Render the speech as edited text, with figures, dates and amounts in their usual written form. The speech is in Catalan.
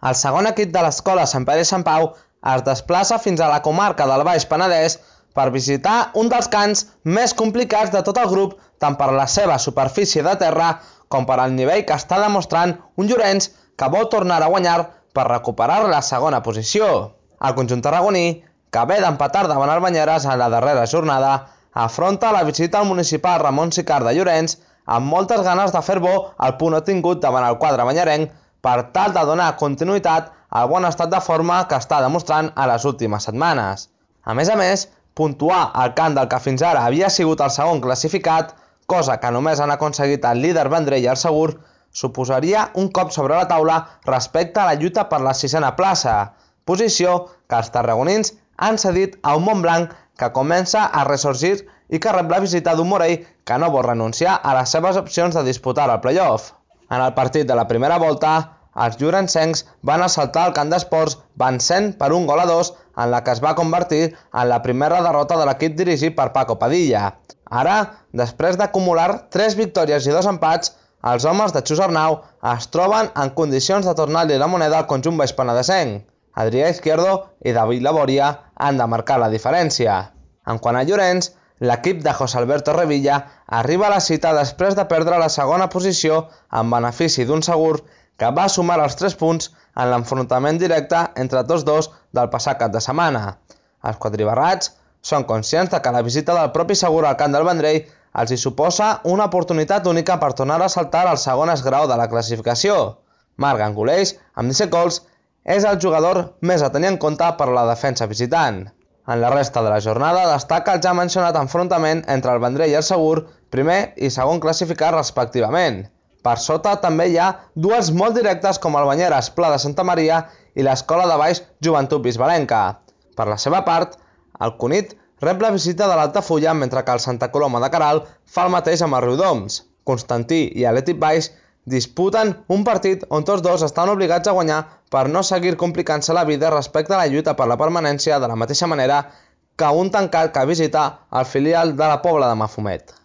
El segon equip de l'escola Sant Pere i Sant Pau es desplaça fins a la comarca del Baix Penedès per visitar un dels camps més complicats de tot el grup, tant per la seva superfície de terra com per al nivell que està demostrant un Llorenç que vol tornar a guanyar per recuperar la segona posició. El conjunt tarragoní, que ve d'empatar davant el Banyeres en la darrera jornada, afronta la visita al municipal Ramon Sicard de Llorenç amb moltes ganes de fer bo el punt obtingut davant el quadre banyerenc per tal de donar continuïtat al bon estat de forma que està demostrant a les últimes setmanes. A més, puntuar al camp del que fins ara havia sigut el segon classificat, cosa que només han aconseguit el líder Vendrell i el Segur, suposaria un cop sobre la taula respecte a la lluita per la sisena plaça, posició que els tarragonins han cedit a un Montblanc que comença a ressorgir i que rep la visita d'un Morell que no vol renunciar a les seves opcions de disputar el playoff. En el partit de la primera volta, els llorencencs van assaltar el camp d'esports vencent per 1-2 en la que es va convertir en la primera derrota de l'equip dirigit per Paco Padilla. Ara, després d'acumular 3 victòries i 2 empats, els homes de Xus Arnau es troben en condicions de tornar-li la moneda al conjunt baix penedesenc. Adrià Izquierdo i David Laboria han de marcar la diferència. En quant a Llorenç, l'equip de José Alberto Revilla arriba a la cita després de perdre la segona posició en benefici d'un Segur que va sumar els 3 punts en l'enfrontament directe entre tots dos del passat cap de setmana. Els quadribarrats són conscients de que la visita del propi Segur al camp del Vendrell els hi suposa una oportunitat única per tornar a saltar al segon esgrau de la classificació. Marc Angoleix, amb 17 gols, és el jugador més a tenir en compte per a la defensa visitant. En la resta de la jornada destaca el ja mencionat enfrontament entre el Vendrell i el Segur, primer i segon classificat respectivament. Per sota també hi ha duels molt directes com el Banyeres Pla de Santa Maria i l'Escola de Baix Joventut Bisbalenca. Per la seva part, el Cunit rep la visita de l'Altafulla mentre que el Santa Coloma de Queralt fa el mateix amb el Riudoms. Constantí i Atlètic Baix disputen un partit on tots dos estan obligats a guanyar per no seguir complicant-se la vida respecte a la lluita per la permanència de la mateixa manera que un tancat que visita el filial de la Pobla de Mafumet.